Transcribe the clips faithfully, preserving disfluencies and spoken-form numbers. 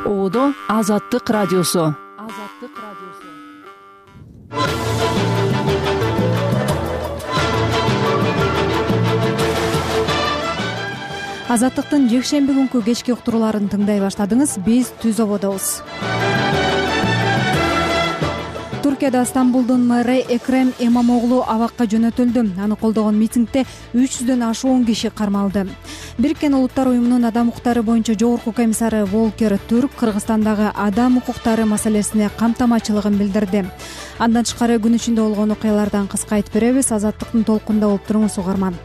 Оодо Азаттык радиосу. Азаттык радиосу. Азаттыктын жекшемби күнкү кечки уктурууларын тыңдай баштадыңыз. Биз Түз ободобуз. Туркияда Стамбулдун мэрі Экрем Имамоглу абакка жөнөтүлдү. Аны колдогон митингде үч жүздөн ашуун киши кармалды. Бириккен Улуттар уюмунун адам укуктары боюнча жогорку комиссары Волкер Түрк Кыргызстандагы адам укуктары маселесине камтамачылыгын билдирди. Андан тышкары күн ичинде болгон окуялардан кыска айтып беребиз. Азаттыктын толкунда болуп туруңуз угарман.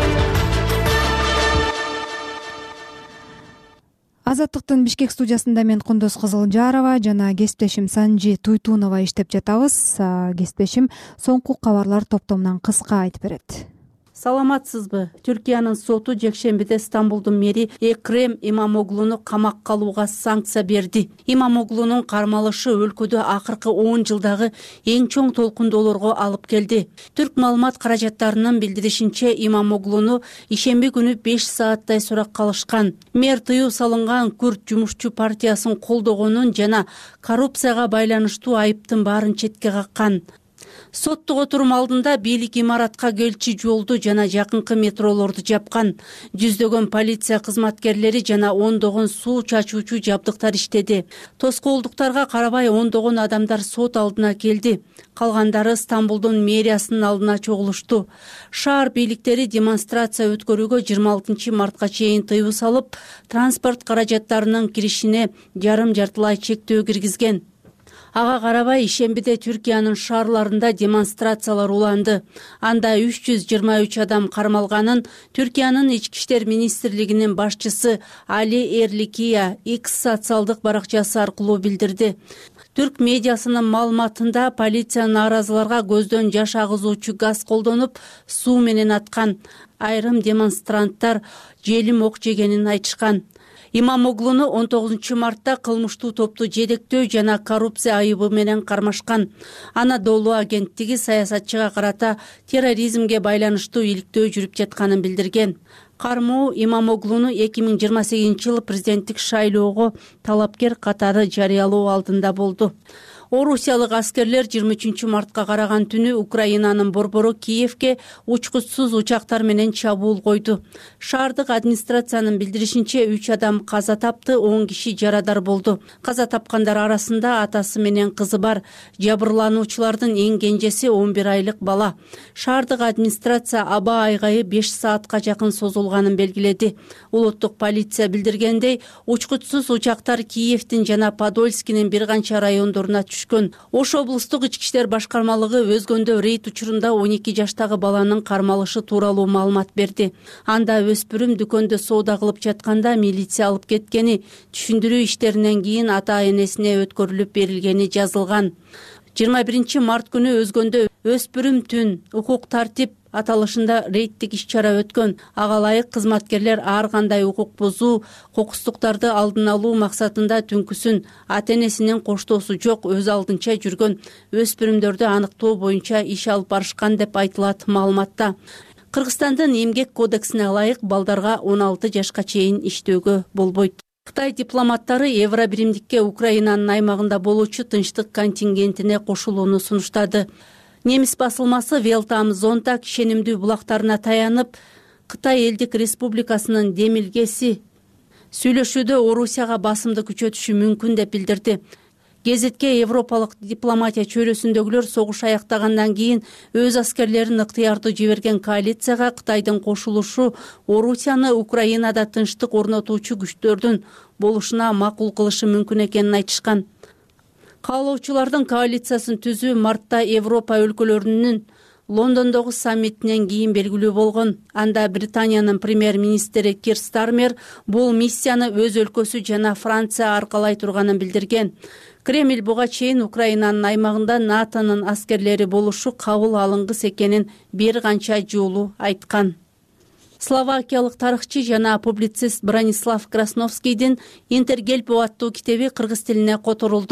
Азаттыктын Бишкек студиясында мен Кундуз Кызылжарова жана кесиптешим Санжи Туйтунова иштеп жатабыз. Кесиптешим соңку кабарлар топтомунан кыска айтып берет. Саламатсызбы? Түркиянын соту жекшембиде Стамбулдун мэри Экрем Имамоглуну камакка алууга санкция берди. Имамоглунун кармалышы өлкөдө акыркы он жылдагы эң чоң толкундоолорго алып келди. Түрк маалымат каражаттарынын билдиришинче, Имамоглуну ишемби күнү беш сааттай суракка алышкан. Мэр тыюу салынган Күрд жумушчу партиясын колдогонун жана коррупцияга байланыштуу айыптын баарын четке каккан. Соттук отурум алдында бийлик имаратка келчи жолду жана жакынкы метролорду жапкан. Жүздөгөн полиция кызматкерлери жана ондогон суу чачуучу жабдыктар иштеди. Тоскоолдуктарга карабай ондогон адамдар сот алдына келди. Калгандары Стамбулдун мэриясынын алдына чогулушту. Шаар бийликтери демонстрация өткөрүүгө жыйырма алтынчы мартка чейин тыюу салып, транспорт каражаттарынын киришине жарым жартылай чектөө киргизген. Ага карабай ишембиде Түркиянын шаарларында демонстрациялар уланды. Анда үч жүз жыйырма үч адам кармалганын Түркиянын ички иштер министрлигинин башчысы Али Эрликия X социалдык баракчасы аркылуу билдирди. Түрк медиасынын маалыматында полиция нааразыларга көздөн жаш агызуучу газ колдонуп, суу менен аткан. Айрым демонстранттар желим ок жегенин айтышкан. Имамоглуну он тогузунчу мартта кылмыштуу топту жетектөө жана коррупция айыбы менен кармашкан. Анадолу агенттиги саясатчыга карата терроризмге байланыштуу иликтөө жүрүп жатканын билдирген. Кармоо Имамоглуну эки миң жыйырма сегизинчи жылы президенттик шайлоого талапкер катары жарыялоо алдында болду. Орусиялык аскерлер жыйырма үчүнчү мартка караган түнү Украинанын борбору Киевке учкучсуз учактар менен чабуул койду. Шаардык администрациянын билдиришинче үч адам каза тапты, он киши жарадар болду. Каза тапкандар арасында атасы менен кызы бар. Жабырлануучулардын эң кенжеси он бир айлык бала. Шаардык администрация аба айгайы беш саатка жакын созулганын белгиледи. Улуттук полиция билдиргендей, учкучсуз учактар Киевдин жана Подольскинин бир канча райондоруна Ош облустук ички иштер башкармалыгы өзгөндө рейд учурунда он эки жаштагы баланын кармалышы тууралуу маалымат берди. Анда өспүрүм дүкөндө соода кылып жатканда милиция алып кеткени, түшүндүрүү иштеринен кийин ата-энесине өткөрүлүп берилгени жазылган. жыйырма биринчи март күнү өзгөндө өспүрүм түн укук тартип аталышында рейдтик иш-чара өткөн. Ага ылайык кызматкерлер ар кандай укук бузуу, кокустуктарды алдын алуу максатында түнкүсүн ата-энесинин коштоосу жок өз алдынча жүргөн өспүрүмдөрдү аныктоо боюнча иш алып барышкан деп айтылат маалыматта. Кыргызстандын эмгек кодексине ылайык балдарга он алты жашка чейин иштөөгө болбойт. Кытай дипломаттары Евробиримдикке Украинанын аймагында болуучу тынчтык контингентине кошулууну сунуштады. Немис басылмасы Велтам Зонтак ишенимдүү булактарына таянып, Кытай элдик республикасынын демилгеси сүйлөшүүдө Орусияга басымды күчөтүшү мүмкүн деп билдирди. Гезитке европалык дипломатия чөйрөсүндөгүлөр согуш аяктагандан кийин өз аскерлерин ыктыярдуу жиберген коалицияга Кытайдын кошулушу Орусияны Украинада тынчтык орнотуучу күчтөрдүн болушуна макул кылышы мүмкүн экенин айтышкан. Каалоочулардын коалициясын түзүү мартта Европа өлкөлөрүнүн Лондондогу саммитинен кийин белгилүү болгон. Анда Британиянын премьер-министри Кир Стармер бул миссияны өз өлкөсү жана Франция аркалай турганын билдирген. Кремль буга чейин Украинанын аймагында НАТОнун аскерлери болушу кабыл алынгыс экенин бир канча жолу айткан. Словакиялык тарыхчы жана публицист Бронислав Красновскийдин Интергелпо аттуу китеби кыргыз тилине которулду.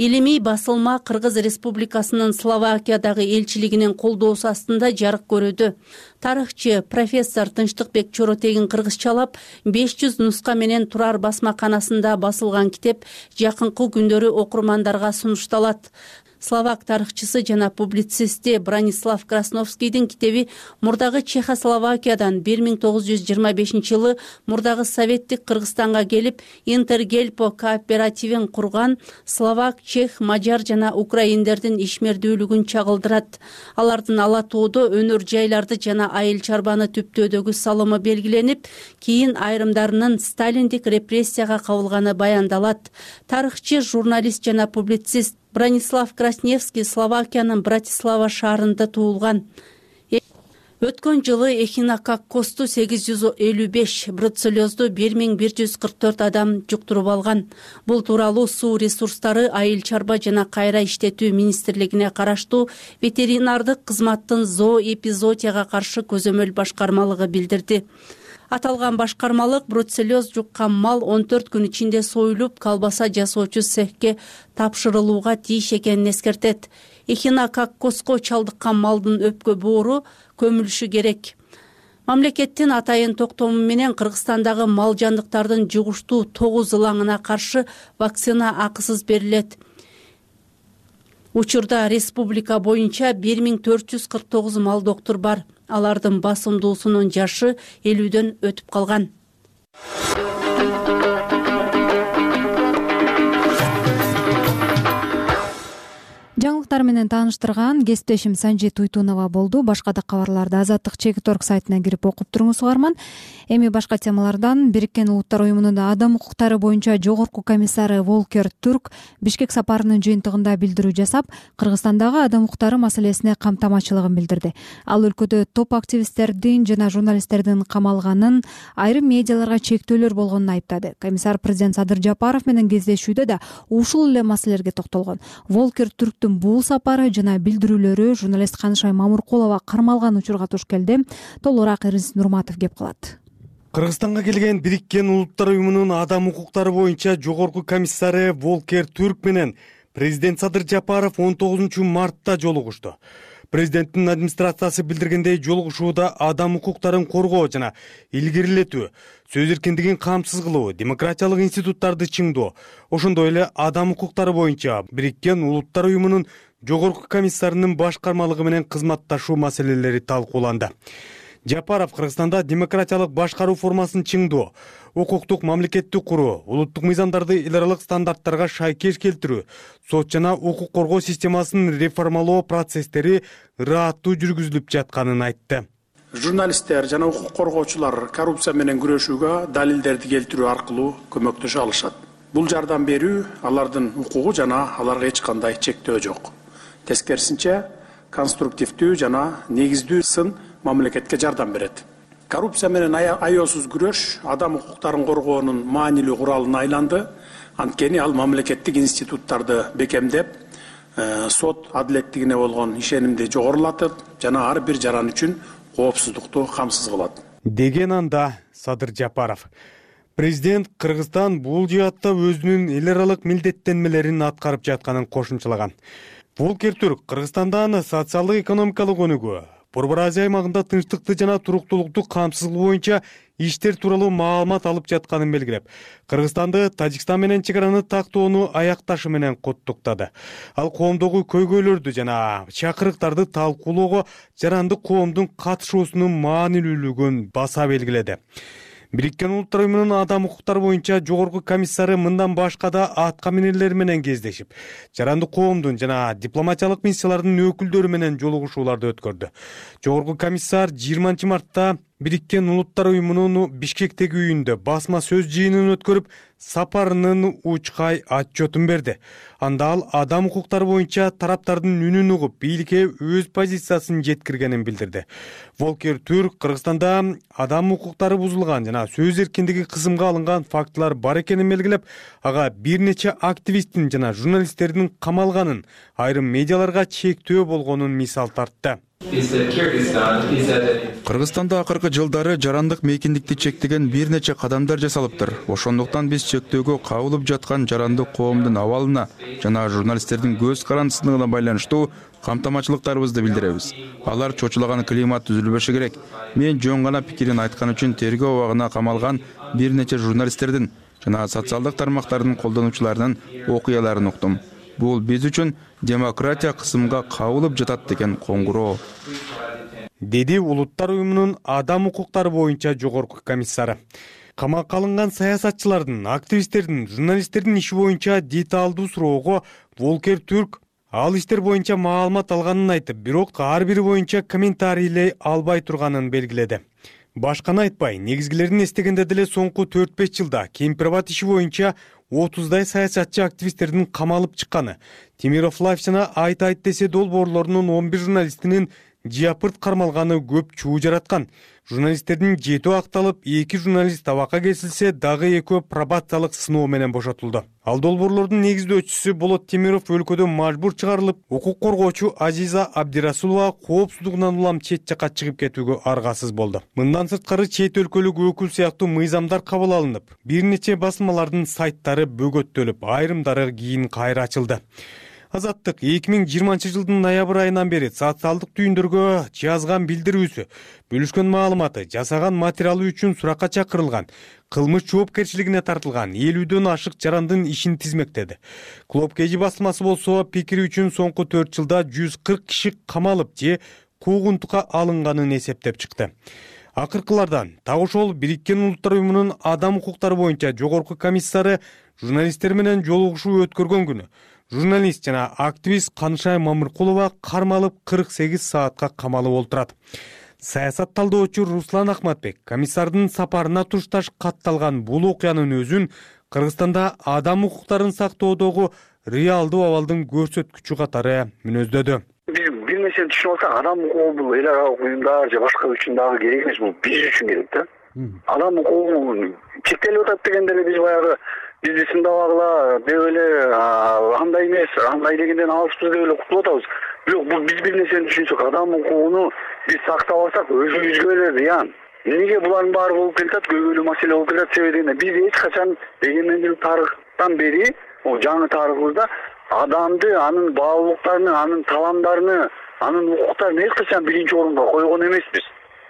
Илимий басылма Кыргыз Республикасынын Словакиядагы элчилигинин колдоосу астында жарык көрүүдө. Тарыхчы профессор Тынчтыкбек Чоротегин кыргызчалап беш жүз нуска менен Турар басмаканасында басылган китеп жакынкы күндөрү окурмандарга сунушталат. Словак тарыхчысы жана публицисти Бранислав Красновскийдин китеби мурдагы Чехословакиядан бир миң тогуз жүз жыйырма бешинчи жылы мурдагы советтик Кыргызстанга келип Интергельпо кооперативин курган словак, чех, мажар жана украиндердин ишмердүүлүгүн чагылдырат. Алардын ала тоодо өнөр жайларды жана айыл чарбаны түптөөдөгү салымы белгиленип, кийин айрымдарынын сталиндик репрессияга кабылганы баяндалат. Тарыхчы, журналист жана публицист Бранислав Красневский Словакиянын Братислава шаарында туулган. Өткөн жылы эхинококкосту сегиз жүз элүү беш, бруцеллезду бир миң бир жүз кырк төрт адам жуктуруп алган. Бул тууралуу Суу ресурстары, айыл чарба жана кайра иштетүү министрлигине караштуу ветеринардык кызматтын зооэпизоотияга каршы көзөмөл башкармалыгы билдирди. Аталган башкармалык бруцеллез жуккан мал он төрт күн ичинде союлуп, колбаса жасоочу цехке тапшырылууга тийиш экенин эскертет. Эхинококкоско чалдыккан малдын өпкө боору көмүлүшү керек. Мамлекеттин атайын токтому менен Кыргызстандагы мал жандыктардын жугуштуу тогуз ылаңына каршы вакцина акысыз берилет. Учурда республика боюнча бир миң төрт жүз кырк тогуз мал доктур бар. Алардын басымдуусунун жашы элүүдөн өтүп калган. Жаңылыктар менен тааныштырган кесиптешим Санжи Туйтунова болду. Башка да кабарларды Азаттык чекит точка орг сайтына кирип окуп туруңуз угарман. Эми башка темалардан Бириккен Улуттар уюмунун адам укуктары боюнча жогорку комиссары Волкер Турк Бишкек сапарынын жыйынтыгында билдирүү жасап, Кыргызстандагы адам укуктары маселесине камтамачылыгын билдирди. Ал өлкөдө топ активисттердин жана журналисттердин камалганын, айрым медиаларга чектөөлөр болгонун айыптады. Комиссар президент Садыр Жапаров менен кездешүүдө да ушул эле маселелерге токтолгон. Волкер Турктун бул сапары жана билдирүүлөрү журналист Канышай Мамуркулова кармалган учурга туш келди. Толугураак Эринс Нурматов кеп калат. Кыргызстанга келген Бириккен Улуттар уюмунун адам укуктары боюнча жогорку комиссары Волкер Турк менен президент Садыр Жапаров он тогузунчу мартта жолугушту. Президенттин администрациясы билдиргендей, жолугушууда адам укуктарын коргоо жана илгерилетүү, сөз эркиндигин камсыз кылуу, демократиялык институттарды чыңдоо, ошондой эле адам укуктары боюнча Бириккен Улуттар уюмунун жогорку комиссарынын башкармалыгы менен кызматташуу маселелери талкууланды. Жапаров Кыргызстанда демократиялык башкаруу формасын чыңдоо, укуктук мамлекетти куруу, улуттук мыйзамдарды эл аралык стандарттарга шайкеш келтирүү, сот жана укук коргоо системасын реформалоо процесстери ырааттуу жүргүзүлүп жатканын айтты. Журналисттер жана укук коргоочулар коррупция менен күрөшүүгө далилдерди келтирүү аркылуу көмөктөшө алышат. Бул жардам берүү алардын укугу жана аларга эч кандай чектөө жок. Тескерисинче, конструктивдүү жана негиздүү сын мамлекетке жардам берет. Коррупция менен аеосуз күрөш адам укуктарын коргоонун маанилүү куралына айланды. Анткени ал мамлекеттик институттарды бекемдеп, сот адилеттигине болгон ишенимди жогорулатып, жана ар бир жаран үчүн коопсуздукту камсыз кылат. Деген анда Садыр Жапаров. Президент Кыргызстан бул жаатта өзүнүн эл аралык милдеттенмелерин аткарып жатканын кошумчалаган. Волкер Турк Кыргызстандан социалдык экономикалык өнүгүү, Борбор Азия аймагында тынчтыкты жана туруктуулукту камсыз кылуу боюнча иштер тууралуу маалымат алып жатканын белгилеп, Кыргызстанды Тажикстан менен чегараны тактоону аякташы менен куттуктады. Ал коомдогу көйгөйлөрдү жана чакырыктарды талкуулоого жарандык коомдун катышуусунун маанилүүлүгүн баса белгиледи. Бириккен Улуттар уюмунун адам укуктары боюнча жогорку комиссары мындан башка да атка минерлер менен кездешип, жарандык коомдун жана дипломатиялык миссиялардын өкүлдөрү менен жолугушууларды өткөрдү. Жогорку комиссар жыйырманчы мартта Бириккен Улуттар уюмунун Бишкектеги үйүндө басма сөз жыйынын өткөрүп, сапарынын учкай отчетун берди. Анда ал адам укуктары боюнча тараптардын үнүн угуп, бийликке өз позициясын жеткиргенин билдирди. Волкер Турк Кыргызстанда адам укуктары бузулган жана сөз эркиндиги кысымга алынган фактылар бар экенин белгилеп, ага бир нече активисттин жана журналисттердин камалганын, айрым медиаларга чектөө болгонун мисал тартты. Кыргызстанда акыркы жылдары жарандык мейкиндикти чектеген бир нече кадамдар жасалыптыр. Ошондуктан биз чектөөгө кабылып жаткан жарандык коомдун абалына жана журналисттердин көз карандысыздыгына байланыштуу камтамачылыктарыбызды билдиребиз. Алар чочулаган климат түзүлбөшү керек. Мен жөн гана пикирин айткан үчүн тергөө абагына камалган бир нече журналисттердин жана социалдык тармактардын колдонуучуларынын окуяларын уктум. Бул биз үчүн демократия кысымга кабылып жатат деген коңгуроо, деди Улуттар уюмунун адам укуктары боюнча жогорку комиссары. Камакка алынган саясатчылардын, активисттердин, журналисттердин иши боюнча деталдуу суроого Волкер Түрк ал иштер боюнча маалымат алганын айтып, бирок ар бири боюнча комментарийлей албай турганын белгиледи. Башканы айтпай, негизгилерин эстегенде деле соңку төрт беш жылда Кемпирабад иши боюнча отуздай саясатчы активисттердин камалып чыкканы, Темиров Лайф жана Айт Айт десе долбоорлорунун он бир журналистинин жапырт кармалганы көп чуу жараткан. Журналисттердин жетөө акталып, эки журналист абакка кесилсе, дагы экөө пробациялык сыноо менен бошотулду. Ал долбоорлордун негиздөөчүсү Болот Темиров өлкөдөн мажбур чыгарылып, укук коргоочу Азиза Абдирасулова коопсуздугунан улам чет жакка чыгып кетүүгө аргасыз болду. Мындан сырткары чет өлкөлүк өкүл сыяктуу мыйзамдар кабыл алынып, бир нече басмалардын сайттары бөгөттөлүп, айрымдары кийин кайра ачылды. Азаттык эки миң жыйырманчы жылдын ноябрь айынан бери социалдык түйүндөргө жазган билдирүүсү, бөлүшкөн маалыматы, жасаган материалы үчүн суракка чакырылган, кылмыш жоопкерчилигине тартылган элүүдөн ашык жарандын ишин тизмектеди. Клоп Кежи басмасы болсо, пикири үчүн соңку төрт жылда жүз кырк киши камалып же куугунтукка алынганын эсептеп чыкты. Акыркылардан так ошол Бириккен Улуттар уюмунун адам укуктары боюнча жогорку комиссары журналисттер менен жолугушуу өткөргөн күнү журналист жана активист Канышай Мамыркулова кармалып кырк сегиз саатка камалып олтурат. Саясат талдоочу Руслан Ахматбек комиссардын сапарына тушташ катталган бул окуянын өзүн Кыргызстанда адам укуктарын сактоодогу реалдуу абалдын көрсөткүчү катары мүнөздөдү. Биз бир нерсени түшүнүп алсак, адам укугу бул эл аралык уюмдар же башка үчүн дагы керек эмес, бул биз үчүн керек да. Адам укугу чектелип атат дегенде эле биз баягы бизди сындабагыла деп эле андай эмес, андай дегенден алыспыз деп эле кутулуп атабыз. Бирок бул биз бир нерсени түшүнсөк, адам укугуну биз сактап алсак өзүбүзгө эле зыян. Эмнеге булардын баары болуп келатат, көйгөйлүү маселе болуп келатат себебинде биз эч качан эгемендүүлүк тарыхтан бери, жаңы тарыхыбызда адамды, анын баалуулуктарын, анын таламдарын, анын укуктарын эч качан биринчи орунга койгон эмеспиз.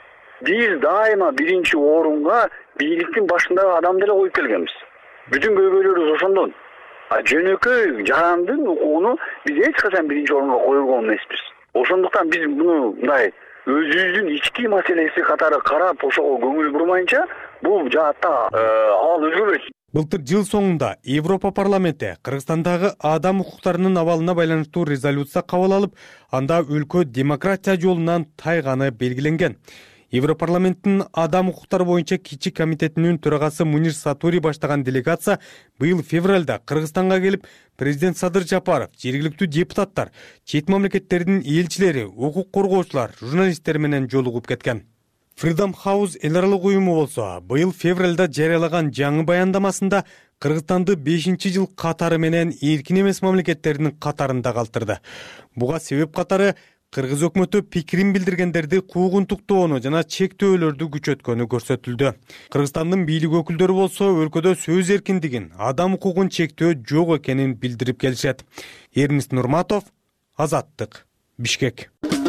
Биз дайыма биринчи орунга бийликтин башындагы адамды эле коюп келгенбиз. Бүтүн көйгөйлөрүбүз ошондон. А жөнөкөй жарандын укугуну биз эч качан биринчи орунга койгон эмеспиз. Ошондуктан биз муну мындай өзүбүздүн ички маселеси катары карап, ошого көңүл бурмайынча, бул жаатта абал өзгөрбөйт. Былтыр жыл соңунда Европа парламенти Кыргызстандагы адам укуктарынын абалына байланыштуу резолюция кабыл алып, анда өлкө демократия жолунан тайганы белгиленген. Европарламенттин адам укуктары боюнча кичи комитетинин төрагасы Мунир Сатури баштаган делегация быйыл февралда Кыргызстанга келип, президент Садыр Жапаров, жергиликтүү депутаттар, чет мамлекеттердин элчилери, укук коргоочулар, журналисттер менен жолугуп кеткен. Freedom House эл аралык уюму болсо, быйыл февралда жарыялаган жаңы баяндамасында Кыргызстанды бешинчи жыл катары менен эркин эмес мамлекеттердин катарында калтырды. Буга себеп катары Кыргыз өкмөтү пикирин билдиргендерди куугунтуктоону жана чектөөлөрдү күчөткөнү көрсөтүлдү. Кыргызстандын бийлик өкүлдөрү болсо өлкөдө сөз эркиндигин, адам укугун чектөө жок экенин билдирип келишет. Эрнис Нурматов, Азаттык, Бишкек.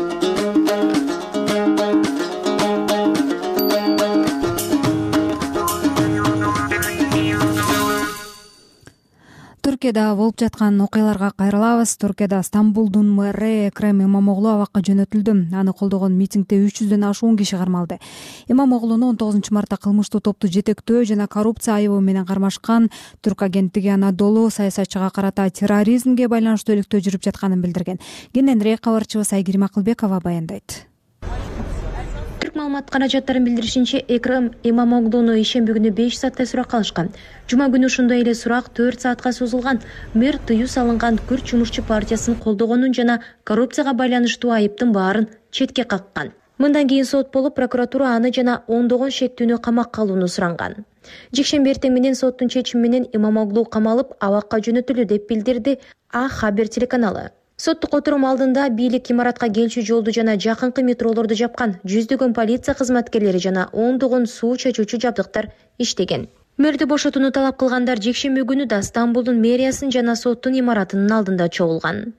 Түркияда болуп жаткан окуяларга кайрылабыз. Түркияда Стамбулдун мэри Экрем Имамоглу абакка жөнөтүлдү. Аны колдогон митингде үч жүздөн ашуун киши кармалды. Имамоглуну он тогузунчу мартта кылмыштуу топту жетектөө жана коррупция айыбы менен кармашкан Түрк агенттиги Анадолу саясатчыга карата терроризмге байланыштуу иликтөө жүрүп жатканын билдирген. Кененирээк кабарчыбыз Айгерим Акылбекова баяндайт. Маалымат каражаттарын билдиришинче, Экрем Имамоглуну ишемби күнү беш сааттай суракка алышкан. Жума күнү ушундай эле сурак төрт саатка созулган. Мэр тыюу салынган Күрд жумушчу партиясын колдогонун жана коррупцияга байланыштуу айыптын баарын четке каккан. Мындан кийин сот болуп, прокуратура аны жана ондогон шектүүнү камакка алууну суранган. Жекшемби эртең менен соттун чечими менен Имамоглу камалып, абакка жөнөтүлдү деп билдирди А Хабер телеканалы. Соттук отурум алдында бийлик имаратка келчү жолду жана жакынкы метролорду жапкан. Жүздөгөн полиция кызматкерлери жана ондогон суу чачуучу жабдыктар иштеген. Мэрди бошотууну талап кылгандар жекшемби күнү да Стамбулдун мэриясын жана соттун имаратынын алдында чогулган.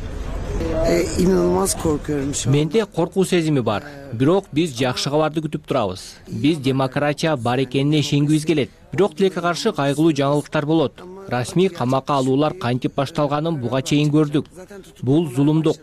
Менде коркуу сезими бар. Бирок биз жакшы кабарды күтүп турабыз. Биз демократия бар экенине ишенгибиз келет. Бирок тилекке каршы кайгылуу жаңылыктар болот. Расмий камакка алуулар кантип башталганын буга чейин көрдүк. Бул зулумдук.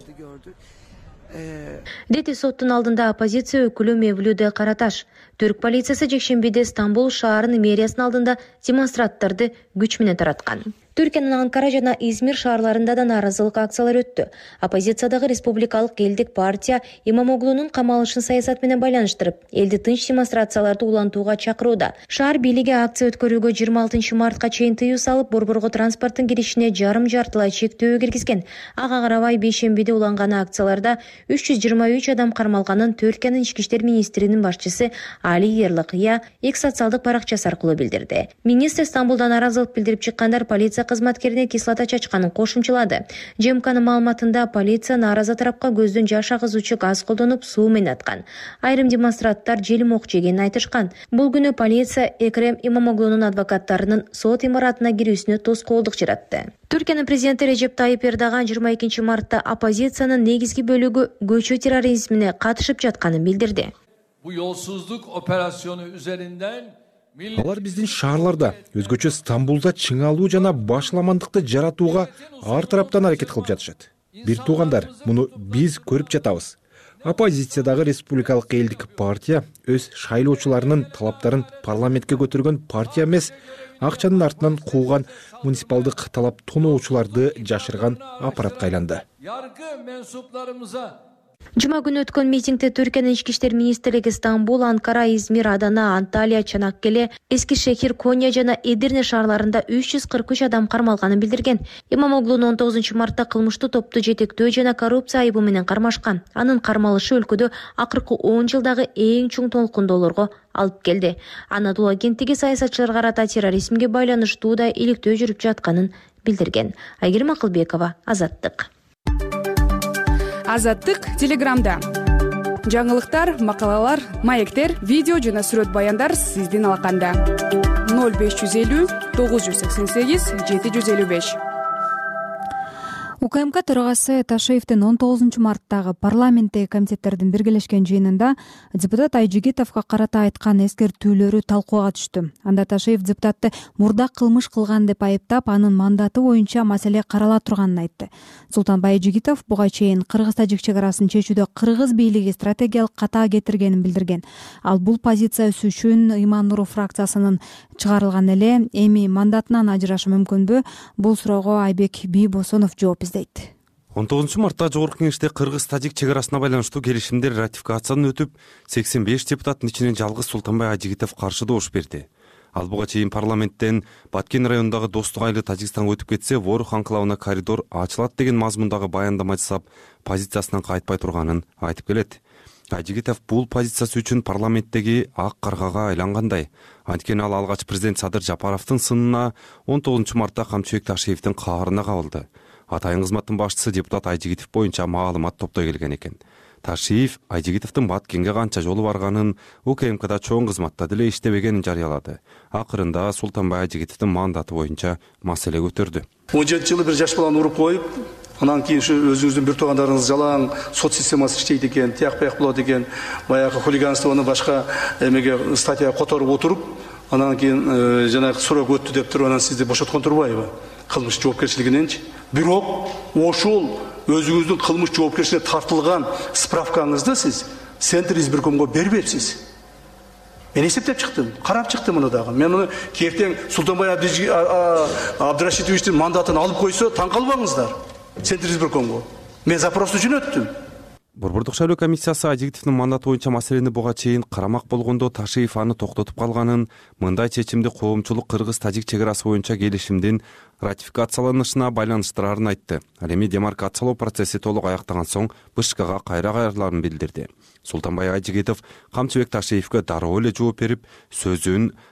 Дети соттун алдында оппозиция өкүлү Мевлюде Караташ. Түрк полициясы жекшембиде Стамбул шаарынын мэриясынын алдында демонстранттарды күч менен тараткан. Түркиянын Анкара жана Измир шаарларында да нааразылык акциялары өттү. Оппозициядагы Республикалык элдик партия Имамоглунун камалышын саясат менен байланыштырып, элди тынч демонстрацияларды улантууга чакырууда. Шаар бийлиги акция өткөрүүгө жыйырма алтынчы мартка чейин тыюу салып, борборго транспорттун киришине жарым жартылай чектөө киргизген. Ага карабай бейшембиде уланган акцияларда үч жүз жыйырма үч адам кармалганын Түркиянын ички иштер министринин башчысы Али Ерлыкыя эки социалдык баракчасы аркылуу билдирди. Министр Стамбулдан нааразылык билдирип чыккандар полиция кызматкерине кислота чачканын кошумчалады. ЖМКнын маалыматында полиция нааразы тарапка көздөн жаш агызуучу газ колдонуп суу менен аткан. Айрым демонстранттар желим ок жегенин айтышкан. Бул күнү полиция Экрем Имамоглунун адвокаттарынын сот имаратына кирүүсүнө тоскоолдук жаратты. Түркиянын президенти Режеп Тайип Эрдоган жыйырма экинчи мартта оппозициянын негизги бөлүгү көчүү терроризмине катышып жатканын билдирди. Bu yolsuzluk operasyonu üzerinden Алар биздин шаарларда, өзгөчө Стамбулда чыңалуу жана башламандыкты жаратууга ар тараптан аракет кылып жатышат. Бир туугандар, муну биз көрүп жатабыз. Оппозициядагы Республикалык элдик партия өз шайлоочуларынын талаптарын парламентке көтөргөн партия эмес, акчанын артынан кууган муниципалдык талап тоноочуларды жашырган аппаратка айланды. Yargı mensuplarımıza Жума күнү өткөн митингде Түркиянын ички иштер министрлиги Стамбул, Анкара, Измир, Адана, Анталия, Чанаккеле, Эски шехир, Коня жана Эдирне шаарларында үч жүз кырк үч адам кармалганын билдирген. Имамоглу он тогузунчу мартта кылмыштуу топту жетектөө жана коррупция айыбы менен кармашкан. Анын кармалышы өлкөдө акыркы он жылдагы эң чоң толкундоолорго алып келди. Анадолу агенттиги саясатчыларга карата терроризмге байланыштуу да иликтөө жүрүп жатканын билдирген. Айгерим Акылбекова, Азаттык. Азаттык Телеграмда. Жаңылыктар, макалалар, маектер, видео жана сүрөт баяндар сиздин алаканда. ноль беш жүз элүү тогуз жүз сексен сегиз жети жүз элүү беш. УКМК төрагасы Ташиевдин он тогузунчу марттагы парламенттеги комитеттердин биргелешкен жыйынында депутат Айжигитовго карата айткан эскертүүлөрү талкууга түштү. Анда Ташиев депутатты мурда кылмыш кылган деп айыптап, анын мандаты боюнча маселе карала турганын айтты. Султанбай Айжигитов буга чейин Кыргыз-Тажик чек арасын чечүүдө кыргыз бийлиги стратегиялык ката кетиргенин билдирген. Ал бул позициясы үчүн Иман Нуров фракциясынын чыгарылган эле, эми мандатынан ажырашы мүмкүнбү? Бул суроого Айбек Бийбосонов жооп он тогузунчу мартта Жогорку Кеңеште Кыргыз-Тажик чек арасына байланыштуу келишимдер ратификациядан өтүп, сексен беш депутаттын ичинен жалгыз Султанбай Айжигитов каршы добуш берди. Ал буга чейин парламенттен Баткен районундагы Достук айылы Тажикстанга өтүп кетсе, Ворух анклавына коридор ачылат деген мазмундагы баяндама жасап, позициясынан кайтпай турганын айтып келет. Айжигитов бул позициясы үчүн парламенттеги ак каргага айлангандай. Анткени ал алгач президент Садыр Жапаровдун сынына он тогузунчу мартта Камчыбек Ташиевдин каарына кабылды. Атайын кызматтын башчысы депутат Айжигитов боюнча маалымат топтой келген экен. Ташиев Айжигитовдун Баткенге канча жолу барганын, УКМКда чоң кызматта деле иштебегенин жарыялады. Акырында Султанбай Айжигитовдун мандаты боюнча маселе көтөрдү. он жети жылы бир жаш баланы уруп коюп, анан кийин ушу өзүңүздүн бир туугандарыңыз жалаң сот системасы иштейт экен, тияк бияк болот экен, баягы хулиганствону башка эмеге статья которуп отуруп, анан кийин жанагы срок өттү деп туруп, анан сизди бошоткон турбайбы? Кылмыш жоопкерчилигиненчи. Бирок ошол өзүңүздүн кылмыш жоопкерчилигине тартылган справкаңызды сиз Центр избиркомго бербепсиз. Мен эсептеп чыктым, карап чыктым муну дагы. Мен муну кертең Султанбай Абдрашитовичтин мандатын алып койсо, таң калбаңыздар. Центр избиркомго. Мен запрос үчүн өттүм. Борбордук шайлоо комиссиясы Айжигитовдун мандаты боюнча маселени буга чейин карамак болгондо Ташиев аны токтотуп калганын, мындай чечимди коомчулук Кыргыз-Тажик чек арасы боюнча келишимдин ратификацияланышына байланыштырарын айтты. Ал эми демаркациялоо процесси толук аяктаган соң БШКга кайра кайрыларын билдирди. Султанбай Айжигитов Камчыбек Ташиевге дароо эле жооп берип, сөзүн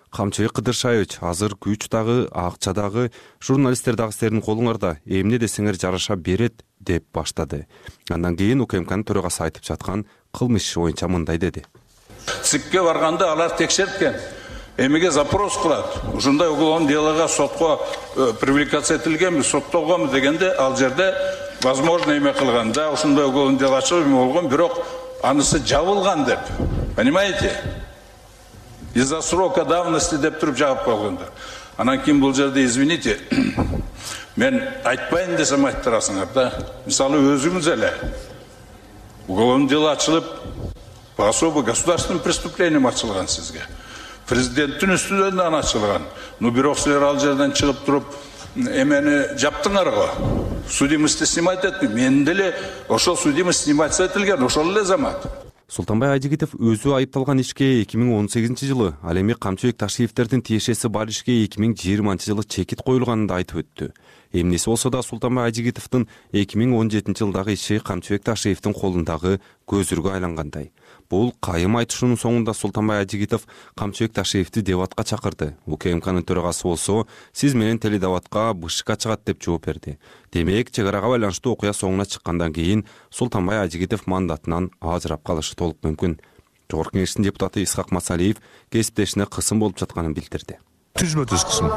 Камчыбек Кыдыршаевич азыр күч дагы, акча дагы, журналисттер дагы силердин колуңарда, эмне десеңер жараша берет деп баштады. Андан кийин УКМКнын төрагасы айтып жаткан кылмыш иши боюнча мындай деди. ЦИКке барганда алар текшерткен. Эмеге запрос кылат. Ушундай уголовный делого сотко привлекаться этилгенби, соттолгонбу дегенде ал жерде возможно эме кылганда ушундай уголовный дело ачылып эме болгон, бирок анысы жабылган деп. Понимаете? Из-за срока давности деп туруп жаап койгондар. Анан кийин бул жерде извините, мен айтпайын десем айттырасыңар да. Мисалы өзүңүз эле уголовный дело ачылып, по особо государственным преступлениям ачылган сизге. Президенттин үстүнөн ачылган. Ну бирок силер ал жерден чыгып туруп эмени жаптыңар го. Судимостьти снимать этти. Мен деле ошол судимость снимать этилген, ошол эле замат. Султанбай Ажигитов өзү айыпталган ишке эки миң он сегизинчи жылы, ал эми Камчыбек Ташиевтердин тиешеси бар ишке эки миң жыйырманчы жылы чекит коюлганын да айтып өттү. Эмнеси болсо да Султанбай Ажигитовдун эки миң он жетинчи жылдагы иши Камчыбек Ташиевдин колундагы көзүргө айлангандай. Бул кайым айтышуунун соңунда Султанбай Ажигитов Камчыбек Ташиевди дебатка чакырды. УКМКнын төрагасы болсо, сиз менен теледебатка бышка чыгат деп жооп берди. Демек, чек арага байланыштуу окуя соңуна чыккандан кийин Султанбай Ажигитов мандатынан ажырап калышы толук мүмкүн. Жогорку Кеңештин депутаты Исхак Масалиев кесиптешине кысым болуп жатканын билдирди. Түзмө түз кысым.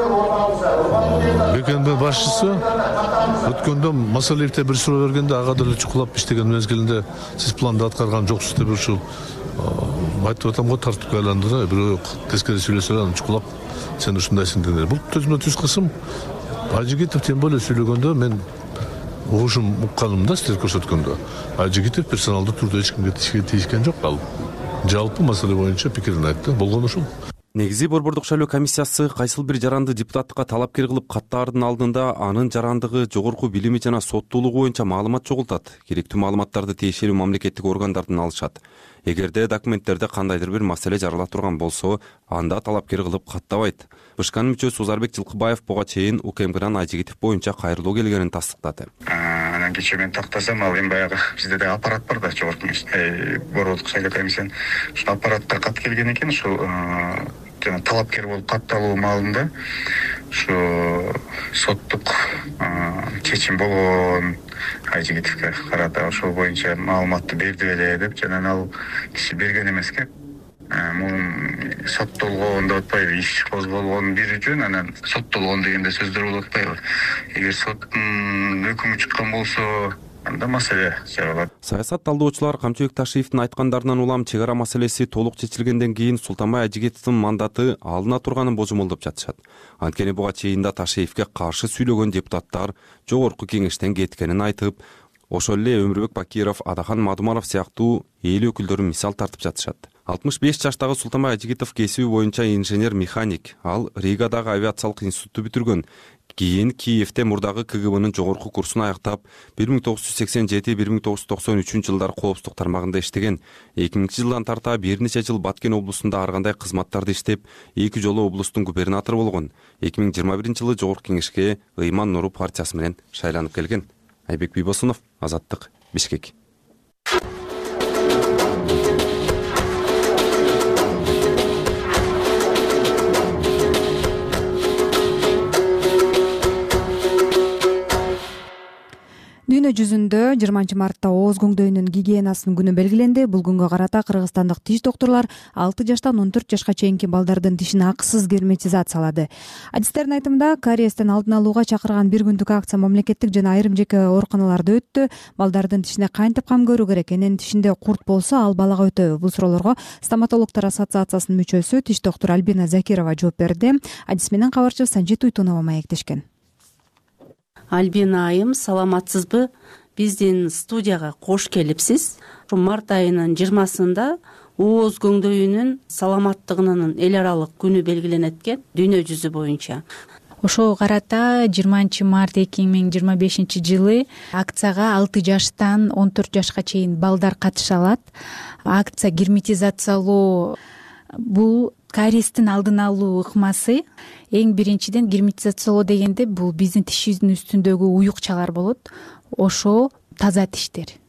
БКМ башчысы өткөндө Масалиевте бир суроо бергенде ага деле чукулап иштеген мезгилинде сиз планды аткарган жоксуз деп ушул айтып атам го, тартипке айланды да, бирөө тескери сүйлөсө анан чукулап сен ушундайсың дегенде. Бул түзмө түз кысым. Ажигитов тем более сүйлөгөндө мен угушум укканым да, силер көрсөткөндө. Ажигитов персоналдуу түрдө эч кимге тийишкен жок, ал жалпы маселе боюнча пикирин айтты. Болгон ушул. Негизи Борбордук шайлоо комиссиясы кайсыл бир жаранды депутаттыкка талапкер кылып каттаардын алдында анын жарандыгы, жогорку билими жана соттуулугу боюнча маалымат чогултат. Керектүү маалыматтарды тиешелүү мамлекеттик органдардан алышат. Эгерде документтерде кандайдыр бир маселе жарала турган болсо, анда талапкер кылып каттабайт. Бышканын мүчөсү Узарбек Жылкыбаев буга чейин УКМКнын Ажигитов боюнча кайрылуу келгенин тастыктады. Анан кечээ мен тактасам, ал эми баягы бизде да аппарат бар да, жогорку Борбордук шайлоо комиссиянын ушул аппаратка кат келген экен, ушул жана талапкер болуп катталуу маалында ушу соттук чечим болгон Ажигитовго карата ошол боюнча маалыматты берди эле деп, жана ал киши берген эмеске. Мун соттолгон деп атпайбы, иш козголгон бир жөн, анан соттолгон дегенде сөздөр болуп атпайбы. Эгер соттун өкүмү чыккан болсо, анда маселе жаралат. Саясат талдоочулар Камчыбек Ташиевдин айткандарынан улам чек ара маселеси толук чечилгенден кийин Султанбай Ажигитовдун мандаты алына турганын божомолдоп жатышат. Анткени буга чейин да Ташиевге каршы сүйлөгөн депутаттар жогорку кеңештен кеткенин айтып, ошол эле Өмүрбек Бакиров, Адахан Мадумаров сыяктуу эл өкүлдөрү мисал тартып жатышат. алтымыш беш жаштагы Султанбай Ажигитов кесиби боюнча инженер-механик. Ал Ригадагы авиациялык институтту бүтүргөн. Кийин Киевте мурдагы КГБнын жогорку курсун аяктап, бир миң тогуз жүз сексен жети — бир миң тогуз жүз токсон үчүнчү жылдар коопсуздук тармагында иштеген. эки миңинчи жылдан тарта бир нече жыл Баткен облусунда ар кандай кызматтарды иштеп, эки жолу облустун губернатору болгон. эки миң жыйырма биринчи жылы жогорку кеңешке Ыйман Нуру партиясы менен шайланып келген. Айбек Бийбосунов, Азаттык, Бишкек. Дүйнө жүзүндө жыйырманчы мартта ооз көңдөйүнүн гигиенасынын күнү белгиленди. Бул күнгө карата кыргызстандык тиш доктурлар алты жаштан он төрт жашка чейинки балдардын тишин акысыз герметизациялады. Адистердин айтымында, кариестен алдын алууга чакырган бир күндүк акция мамлекеттик жана айрым жеке ооруканаларда өттү. Балдардын тишине кантип кам көрүү керек? Энен тишинде курт болсо, ал балага өтөбү? Бул суроолорго Стоматологдор ассоциациясынын мүчөсү тиш доктуру Альбина Закирова жооп берди. Адис менен кабарчыбыз Санжит Уйтунова маектешкен. Альбина айым, саламатсызбы? Биздин студияга кош келипсиз. Март айынын жыйырмасында ооз көңдөйүнүн саламаттыгынын эл аралык күнү белгиленет экен дүйнө жүзү боюнча. Ошого карата жыйырманчы март эки миң жыйырма бешинчи жылы акцияга алты жаштан он төрт жашка чейин балдар катыша алат. Акция герметизациялоо бул кариестин алдын алуу ыкмасы. Эң биринчиден герметизациялоо дегенде бул биздин тишибиздин үстүндөгү уюкчалар болот. Ошо таза тиштер.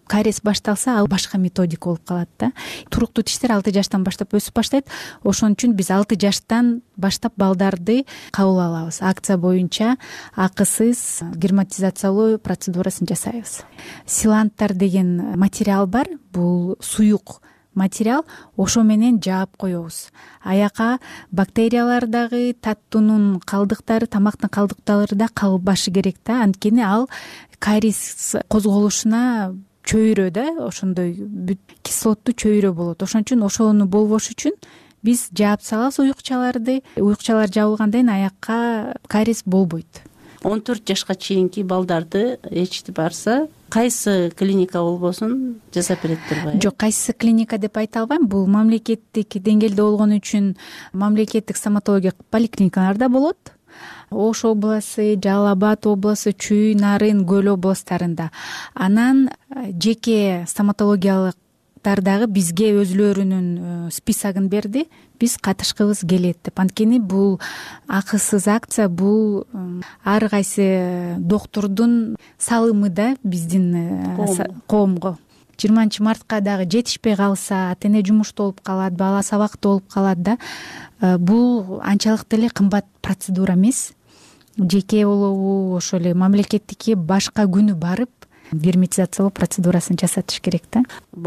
кариес башталса ал башка методика болуп калат да. Туруктуу тиштер алты жаштан баштап өсүп баштайт. Ошон үчүн биз алты жаштан баштап балдарды кабыл алабыз. Акция боюнча акысыз герметизациялоо процедурасын жасайбыз. Силанттар деген материал бар. Бул суюк материал, ошо менен жаап коебуз. Аяка бактериялар дагы, таттуунун калдыктары, тамактын калдыктары да калбашы керек да. Анткени ал кариес козголушуна чөйрө да, ошондой бүт кислоттуу чөйрө болот. Ошон үчүн ошону болбош үчүн биз жаап салабыз уюкчаларды. Уюкчалар жабылгандан кийин аякка кариес болбойт. он төрт жашка чейинки балдарды ичти барса, кайсы клиника болбосун жасап берет турбайбы? Жок, кайсы клиника деп айта албайм. Бул мамлекеттик деңгээлде болгон үчүн мамлекеттик стоматология поликлиникаларда болот. Ош областы, Жалал Абад областы, Чүй, Нарын, Көл областарында. Анан жеке стоматологиялыктар дагы бизге өзлөрүнүн списогун берди. Биз катышкыбыз келет деп. Анткени бул акысыз акция, бул ар кайсы доктурдун салымы да биздин коомго. жыйырманчы мартка дагы жетишпей калса, ата эне жумушта болуп калат, бала сабакта болуп калат да. Бул анчалык деле кымбат процедура эмес. Жеке болобу, ошол эле мамлекеттикке башка күнү барып герметизациялоо процедурасын жасатыш керек да.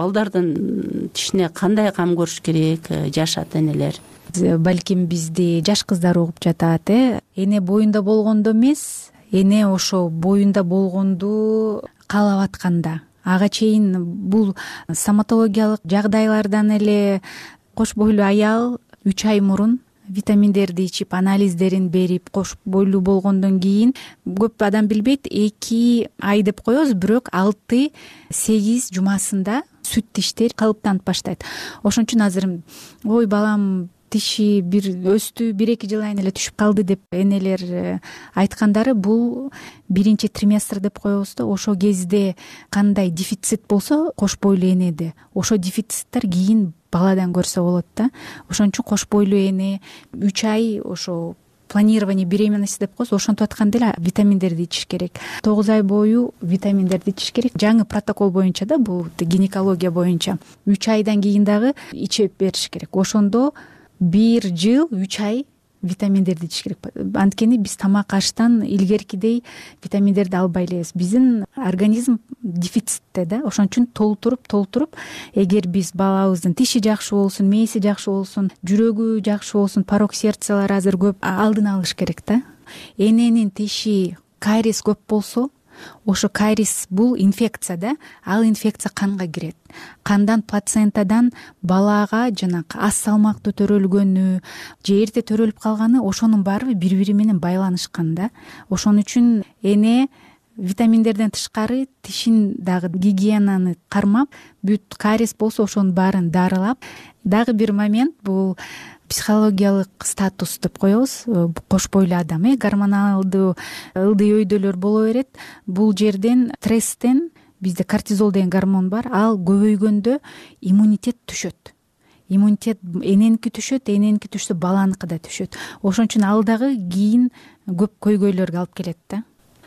Балдардын тишине кандай кам көрүш керек жаш ата энелер? Балким бизди жаш кыздар угуп жатат, э. Эне боюнда болгондо эмес, эне ошо боюнда болгонду каалап атканда. Ага чейин бул стоматологиялык жагдайлардан эле кош бойлуу аял үч ай мурун витаминдерди ичип, анализдерин берип, кош бойлуу болгондон кийин көп адам билбейт, эки ай деп коебуз, бирок алты сегиз жумасында сүт тиштер калыптанып баштайт. Ошон үчүн азыр ой балам тиши бир өстү, бир эки жыл айын эле түшүп калды деп энелер айткандары, бул биринчи триместр деп коебуз да. Ошо кезде кандай дефицит болсо кош бойлуу энеде, ошо дефициттер кийин баладан көрсө болот да. Ошон үчүн кош бойлуу эне үч ай ошо планирование беременности деп коебуз, ошентип атканда эле витаминдерди ичиш керек. тогуз ай бою витаминдерди ичиш керек. Жаңы протокол боюнча да, бул гинекология боюнча үч айдан кийин дагы ичип бериш керек. Ошондо бир жыл үч ай витаминдерди ичиш керек. Анткени биз тамак аштан илгеркидей витаминдерди албай элебиз. Биздин организм дефицитте да. Ошон үчүн толтуруп толтуруп, эгер биз балабыздын тиши жакшы болсун, мээси жакшы болсун, жүрөгү жакшы болсун, порок сердцалар азыр көп, алдын алыш керек да. Эненин тиши кариес көп болсо, ошо кариес бул инфекция да. Ал инфекция канга кирет. Кандан плацентадан балага жанагы аз салмактуу төрөлгөнү же эрте төрөлүп калганы, ошонун баары бири бири менен байланышкан да. Ошон үчүн эне витаминдерден тышкары тишин дагы гигиенаны кармап, бүт кариес болсо ошонун баарын дарылап. Дагы бир момент, бул психологиялык статус деп коебуз. Кош бойлуу адам, э, гормоналдуу ылдый өйдөлөр боло берет. Бул жерден стресстен, бизде кортизол деген гормон бар, ал көбөйгөндө иммунитет түшөт. Иммунитет эненики түшөт, эненики түшсө баланыкы да түшөт. Ошон үчүн ал дагы кийин көп көйгөйлөргө алып келет да.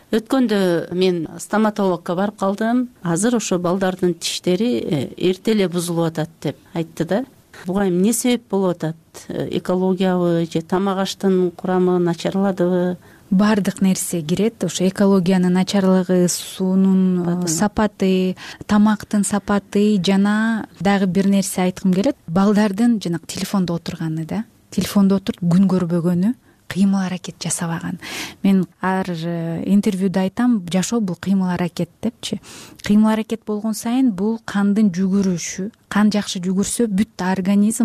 Өткөндө мен стоматологко барып калдым. Азыр ошо балдардын тиштери эрте эле бузулуп атат деп айтты да. Буга эмне себеп болуп атат? Экологиябы же тамак аштын курамы начарладыбы? Бардык нерсе кирет. Ошо экологиянын начарлыгы, суунун сапаты, тамактын сапаты жана дагы бир нерсе айткым келет. Балдардын жанагы телефондо отурганы да. Телефондо отуруп күн көрбөгөнү, кыймыл аракет жасабаган. Мен ар интервьюда айтам, жашоо бул кыймыл аракет депчи. Кыймыл аракет болгон сайын бул кандын жүгүрүшү, кан жакшы жүгүрсө бүт организм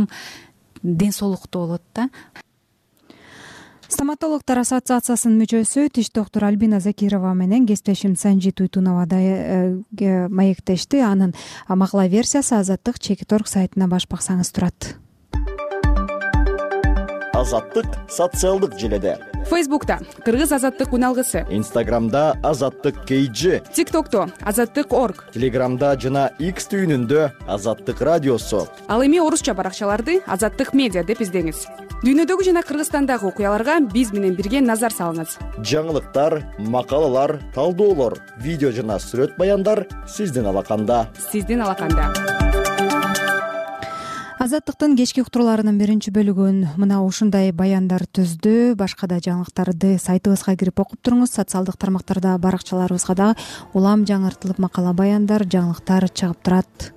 ден соолукта болот да. Стоматологдор ассоциациясынын мүчөсү тиш доктуру Альбина Закирова менен кесиптешим Санжи Туйтунова да маектешти. Анын макала версиясы Азаттык Чекиторг сайтына баш баксаңыз турат. Азаттык социалдык желеде. Фейсбукта кыргыз азаттык үналгысы, Инстаграмда азаттык кейжи, ТикТокто азаттык орг, Телеграмда жана X түйүнүндө азаттык радиосу. Ал эми орусча баракчаларды азаттык медиа деп издеңиз. Дүйнөдөгү жана Кыргызстандагы окуяларга биз менен бирге назар салыңыз. Жаңылыктар, макалалар, талдоолор, видео жана сүрөт баяндар сиздин алаканда. Сиздин алаканда. Азаттыктын кечки уктурууларынын биринчи бөлүгүн мына ушундай баяндар түздү. Башка да жаңылыктарды сайтыбызга кирип окуп туруңуз. Социалдык тармактарда, баракчаларыбызга дагы улам жаңыртылып макала, баяндар, жаңылыктар чыгып турат.